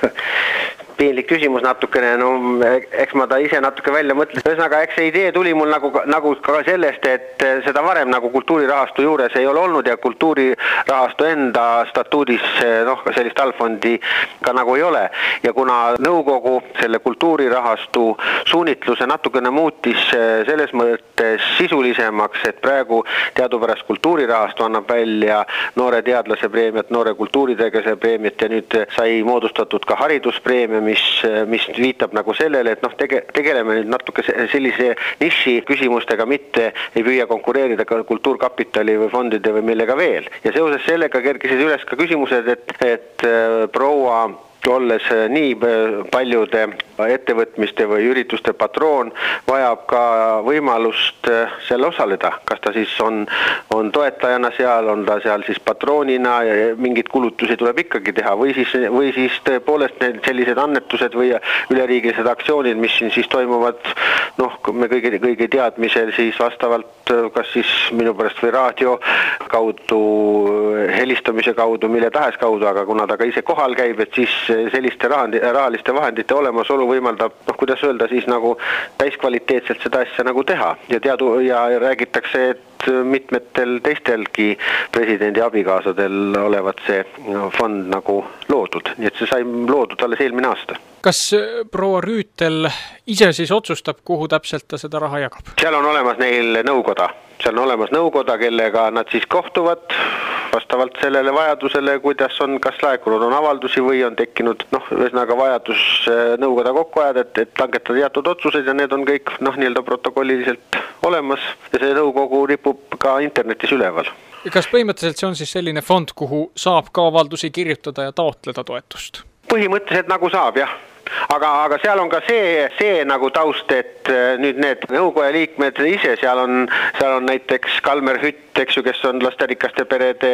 piinlik küsimus natukene, no eks ma ta ise natuke välja mõtlen. Ühesõnaga, eks see idee tuli mul nagu, nagu ka sellest, et seda varem nagu kultuurirahastu juures ei ole olnud ja kultuurirahastu enda statuudis noh, sellist allfondi ka nagu ei ole. Ja kuna nõukogu selle kultuurirahastu suunitluse natukene muutis selles mõttes sisulisemaks, et praegu teadupärast kultuurirahastu annab välja noore teadlase preemiat, noore kultuuritegese preemiat ja nüüd sai moodustatud ka hariduspreemia, mis, mis viitab nagu sellele, et noh, tege, tegeleme nüüd natuke sellise niši küsimustega, mitte ei püüa konkureerida ka kultuurkapitali või fondide või millega veel. Ja seoses sellega kerkisid üles ka küsimused, et, et proua olles nii paljude ettevõtmiste või ürituste patroon, vajab ka võimalust seal osaleda. Kas ta siis on, on toetajana seal, on ta seal siis patroonina ja mingid kulutusi tuleb ikkagi teha või siis, või siis tõepoolest sellised annetused või üleriigilised aktsioonid, mis siin siis toimuvad, noh, me kõige, kõige teadmisel siis vastavalt kas siis minu pärast või raadio kaudu, helistamise kaudu, mille tahes kaudu, aga kuna ta ka ise kohal käib, et siis selliste rahandi, rahaliste vahendite olemasolu võimaldab, noh, kuidas öelda, siis nagu täiskvaliteetselt seda asja nagu teha. Ja teadu ja räägitakse, et mitmetel teistelgi presidendi abikaasadel olevat see fond nagu loodud. Nii et see sai loodud alles eelmine aasta. Kas proua Rüütel ise siis otsustab, kuhu täpselt ta seda raha jagab? Seal on olemas neil nõukoda. Seal on olemas nõukoda, kellega nad siis kohtuvad vastavalt sellele vajadusele, kuidas on, kas laekunud on avaldusi või on tekkinud, noh, ühesõnaga vajadus nõukoda kokku ajada, et, et langetada teatud otsused ja need on kõik, noh, nii-öelda protokolliliselt olemas ja see nõukogu ripub ka internetis üleval. Kas põhimõtteliselt see on siis selline fond, kuhu saab ka avaldusi kirjutada ja taotleda toetust? Põhimõtteliselt nagu saab, jah. Aga, aga seal on ka see, see nagu taust, et nüüd need nõukoja liikmed ise, seal on, seal on näiteks Kalmer Hütt, eks ju, kes on lasterikaste perede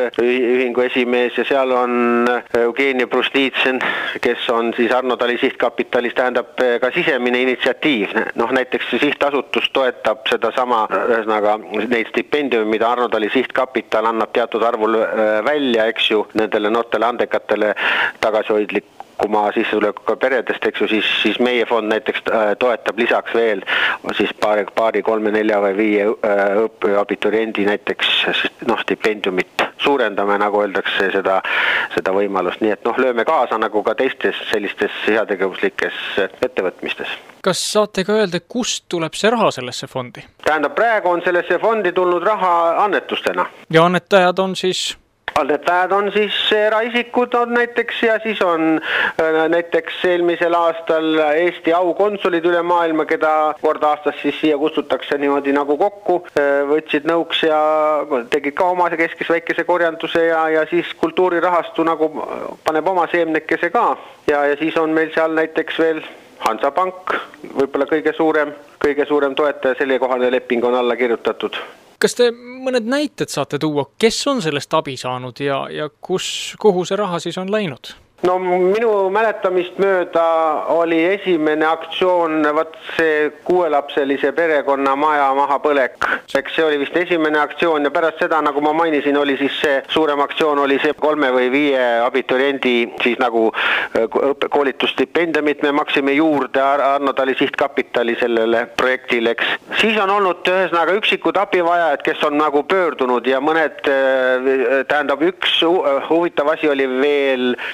ühingu esimees ja seal on Eugenia Brustitsen, kes on siis Arno Tali sihtkapitalist, tähendab ka sisemine initsiatiiv. Noh, näiteks sihtasutus toetab seda sama, ühesõnaga neid stipendiumi, mida Arno Tali sihtkapital annab teatud arvul välja, eks ju, nendele noortele andekatele tagasihoidlik kuma sissetulekuga peredest, eks ju, siis, siis meie fond näiteks toetab lisaks veel siis paari, paari kolme, nelja või viie õppeabituriendi näiteks noh, stipendiumit. Suurendame, nagu öeldakse, seda, seda võimalust. Nii et noh, lööme kaasa nagu ka teistes sellistes heategevuslikes ettevõtmistes. Kas saate ka öelda, kust tuleb see raha sellesse fondi? Tähendab, praegu on sellesse fondi tulnud raha annetustena. Ja annetajad on siis... Annetajad on siis eraisikud on näiteks ja siis on näiteks eelmisel aastal Eesti aukonsulid üle maailma, keda kord aastas siis siia kutsutakse niimoodi nagu kokku, võtsid nõuks ja tegid ka oma keskis väikese korjanduse ja, ja siis kultuurirahastu nagu paneb oma seemnekese ka ja, ja siis on meil seal näiteks veel Hansapank, võib-olla kõige suurem, kõige suurem toetaja, selle kohane leping on alla kirjutatud. Kas te mõned näited saate tuua, kes on sellest abi saanud ja, ja kus, kuhu see raha siis on läinud? No minu mäletamist mööda oli esimene aktsioon, võt see kuuelapselise perekonna maja maha põlek. Eks see oli vist esimene aktsioon ja pärast seda, nagu ma mainisin, oli siis see suurem aktsioon, oli see kolme või viie abituriendi siis nagu koolitusstipendiumit me maksime juurde Arno Tali sihtkapitali sellele projektile, eks. Siis on olnud ühesõnaga üksikud abivajajad, kes on nagu pöördunud ja mõned, tähendab üks huvitav asi oli veel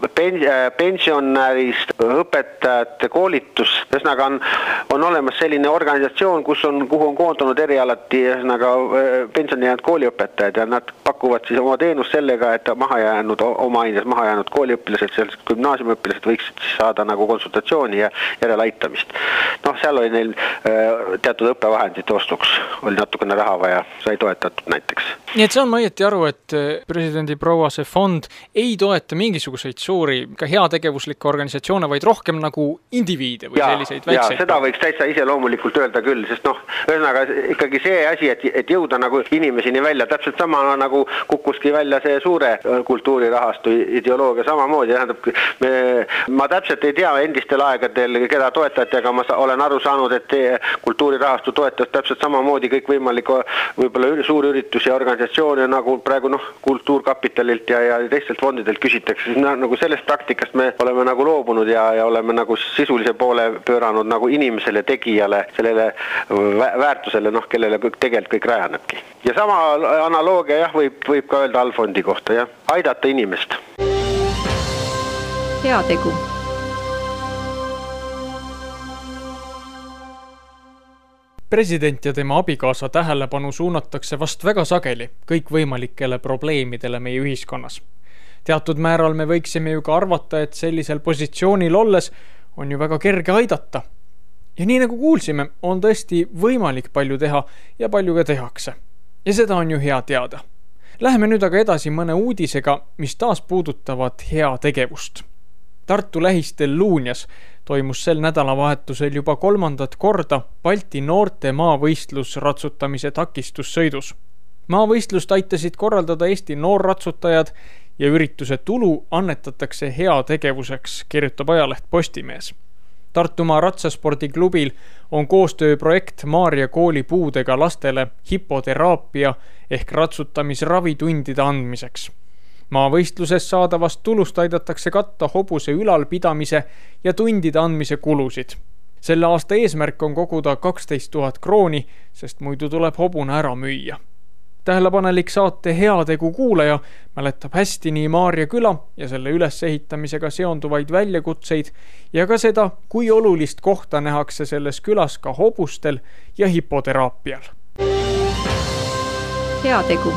pensionärist õpetajate koolitus, ühesõnaga on, on olemas selline organisatsioon, kus on, kuhu on koondunud erialati ühesõnaga pensionijäänud kooliõpetajad ja nad pakuvad siis oma teenust sellega, et maha jäänud, oma aines maha jäänud kooliõpilased, sellised gümnaasiumiõpilased võiksid siis saada nagu konsultatsiooni ja järeleaitamist. Noh, seal oli neil teatud õppevahendite ostuks, oli natukene raha vaja, sai toetatud näiteks. Nii et saan ma õieti aru, et presidendi proua see fond ei toeta mingisuguseid suuri ka heategevuslikke organisatsioone, vaid rohkem nagu indiviide või ja, selliseid väikseid. Ja, seda võiks täitsa ise loomulikult öelda küll, sest noh, ühesõnaga ikkagi see asi, et, et jõuda nagu inimesini välja, täpselt sama nagu kukkuski välja see suure kultuurirahastu ideoloogia samamoodi, tähendab, me, ma täpselt ei tea endistel aegadel, keda toetati, aga ma olen aru saanud, et kultuurirahastu toetas täpselt samamoodi kõik võimalik võib-olla suurüritusi ja organisatsioone nagu praegu noh, kultuurkapitalilt ja, ja teistelt fondidelt küsitakse, siis nagu sellest praktikast me oleme nagu loobunud ja, ja oleme nagu sisulise poole pööranud nagu inimesele, tegijale, sellele väärtusele, noh, kellele tegelikult kõik rajanebki. Ja sama analoogia jah, võib, võib ka öelda allfondi kohta, jah, aidata inimest. Heategu. President ja tema abikaasa tähelepanu suunatakse vast väga sageli kõikvõimalikele probleemidele meie ühiskonnas. Teatud määral me võiksime ju ka arvata, et sellisel positsioonil olles on ju väga kerge aidata. Ja nii nagu kuulsime, on tõesti võimalik palju teha ja palju ka tehakse. Ja seda on ju hea teada. Läheme nüüd aga edasi mõne uudisega, mis taas puudutavad hea tegevust. Tartu lähistel Luunjas toimus sel nädalavahetusel juba kolmandat korda Balti noorte maavõistlus ratsutamise takistussõidus. Maavõistlust aitasid korraldada Eesti noorratsutajad ja ürituse tulu annetatakse hea tegevuseks, kirjutab ajaleht Postimees. Tartumaa ratsaspordiklubil on koostööprojekt Maarja kooli puudega lastele hipoteraapia ehk ratsutamisravitundide andmiseks. Maavõistluses saadavast tulust aidatakse katta hobuse ülalpidamise ja tundide andmise kulusid. Selle aasta eesmärk on koguda kaksteist tuhat krooni, sest muidu tuleb hobune ära müüa. Tähelepanelik saate Heategu kuulaja mäletab hästi nii Maarja küla ja selle ülesehitamisega seonduvaid väljakutseid ja ka seda, kui olulist kohta nähakse selles külas ka hobustel ja hipoteraapial. Heategu.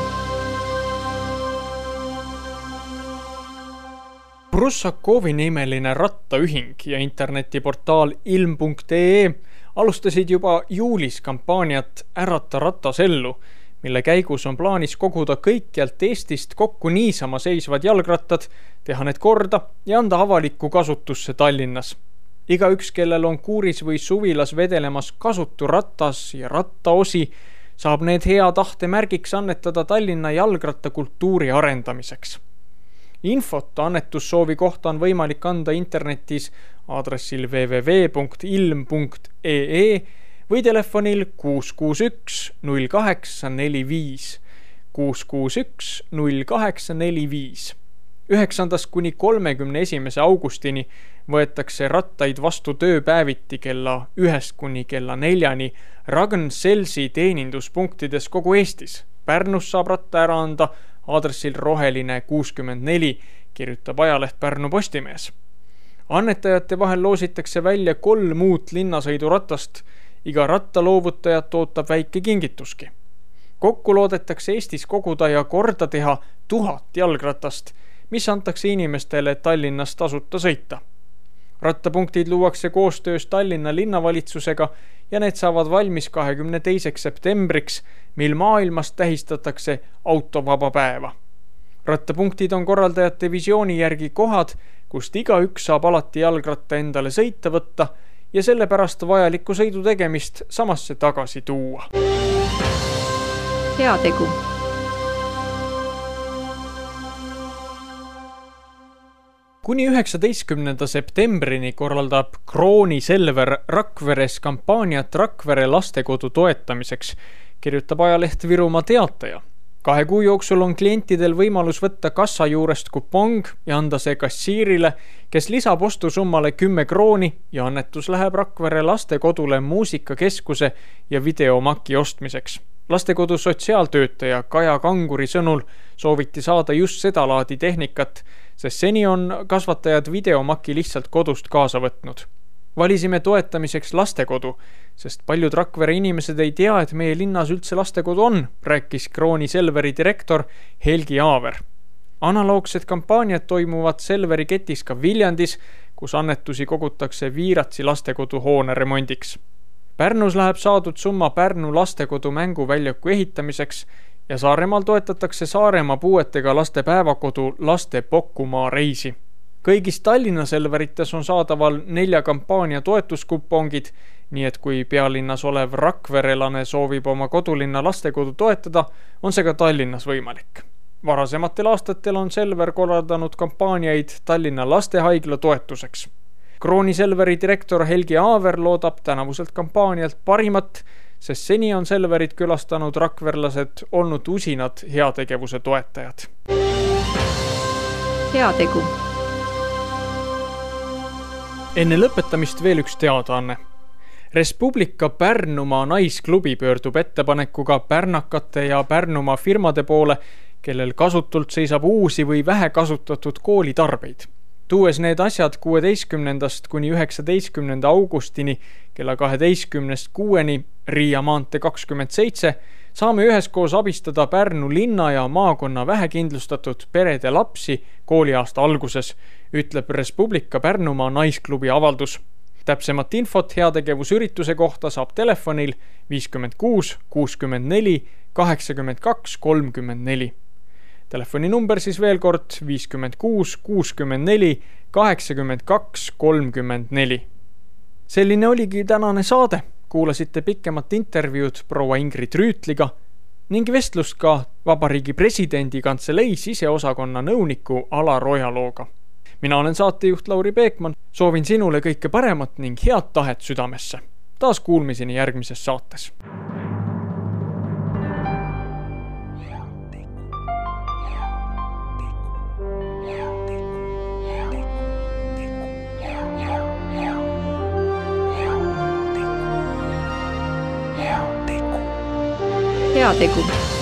Brussakovi nimeline rattaühing ja internetiportaal ilm punkt ee alustasid juba juulis kampaaniat Ärata ratas ellu, mille käigus on plaanis koguda kõikjalt Eestist kokku niisama seisvad jalgrattad, teha need korda ja anda avalikku kasutusse Tallinnas. Igaüks, kellel on kuuris või suvilas vedelemas kasutu ratas ja rattaosi, saab need hea tahte märgiks annetada Tallinna jalgrattakultuuri arendamiseks. Infot annetussoovi kohta on võimalik anda internetis aadressil w w w punkt ilm punkt ee või telefonil kuus kuus üks null kaheksa neli viis, kuus kuus üks null kaheksa neli viis. üheksandast kuni kolmekümne esimese augustini võetakse rattaid vastu tööpäeviti kella ühest kuni kella neljani Ragn Selsi teeninduspunktides kogu Eestis. Pärnus saab ratta ära anda aadressil roheline kuuskümmend neli, kirjutab ajaleht Pärnu Postimees. Annetajate vahel loositakse välja kolm uut linnasõiduratast, iga rattaloovutajat ootab väike kingituski. Kokku loodetakse Eestis koguda ja korda teha tuhat jalgratast, mis antakse inimestele Tallinnas tasuta sõita. Rattapunktid luuakse koostöös Tallinna linnavalitsusega ja need saavad valmis kahekümne teiseks septembriks, mil maailmas tähistatakse autovaba päeva. Rattapunktid on korraldajate visiooni järgi kohad, kust igaüks saab alati jalgratta endale sõita võtta ja sellepärast vajalikku sõidu tegemist samasse tagasi tuua. Heategu. Kuni üheksateistkümnenda septembrini korraldab Krooni Selver Rakveres kampaaniat Rakvere lastekodu toetamiseks, kirjutab ajaleht Virumaa Teataja. Kahe kuu jooksul on klientidel võimalus võtta kassa juurest kupong ja anda see kassiirile, kes lisab ostusummale kümme krooni ja annetus läheb Rakvere lastekodule muusikakeskuse ja videomaki ostmiseks. Lastekodu sotsiaaltöötaja Kaja Kanguri sõnul sooviti saada just seda laadi tehnikat, sest seni on kasvatajad videomaki lihtsalt kodust kaasa võtnud. Valisime toetamiseks lastekodu, sest paljud Rakvere inimesed ei tea, et meie linnas üldse lastekodu on, rääkis Krooni Selveri direktor Helgi Aaver. Analoogsed kampaaniad toimuvad Selveri ketis ka Viljandis, kus annetusi kogutakse Viiratsi lastekodu hoone remondiks. Pärnus läheb saadud summa Pärnu lastekodu mänguväljaku ehitamiseks ja Saaremaal toetatakse Saaremaa puuetega laste päevakodu laste Pokkumaa reisi. Kõigis Tallinna Selverites on saadaval nelja kampaania toetuskupongid, nii et kui pealinnas olev rakverelane soovib oma kodulinna lastekodu toetada, on see ka Tallinnas võimalik. Varasematel aastatel on Selver korraldanud kampaaniaid Tallinna lastehaigla toetuseks. Krooni Selveri direktor Helgi Aaver loodab tänavuselt kampaanialt parimat, sest seni on Selverit külastanud rakverlased olnud usinad heategevuse toetajad. Heategu. Enne lõpetamist veel üks teadaanne. Res Publica Pärnumaa naisklubi pöördub ettepanekuga pärnakate ja Pärnumaa firmade poole, kellel kasutult seisab uusi või vähe kasutatud koolitarbeid. Tuues need asjad kuueteistkümnendast kuni üheksateistkümnenda augustini kella kaheteistkümnest kuueni Riia maantee kakskümmend seitse, saame üheskoos abistada Pärnu linna ja maakonna vähekindlustatud perede lapsi kooliaasta alguses, ütleb Res Publica Pärnumaa naisklubi avaldus. Täpsemat infot heategevusürituse kohta saab telefonil viiskümmend kuus kuuskümmend neli kaheksakümmend kaks kolmkümmend neli. Telefoni number siis veel kord viiskümmend kuus kuuskümmend neli kaheksakümmend kaks kolmkümmend neli. Selline oligi tänane saade. Kuulasite pikemat intervjuud proua Ingrid Rüütliga ning vestlust ka Vabariigi presidendi kantselei siseosakonna nõuniku Alar Ojalooga. Mina olen saatejuht Lauri Peekman, soovin sinule kõike paremat ning head tahet südamesse. Taas kuulmiseni järgmises saates. Heategu.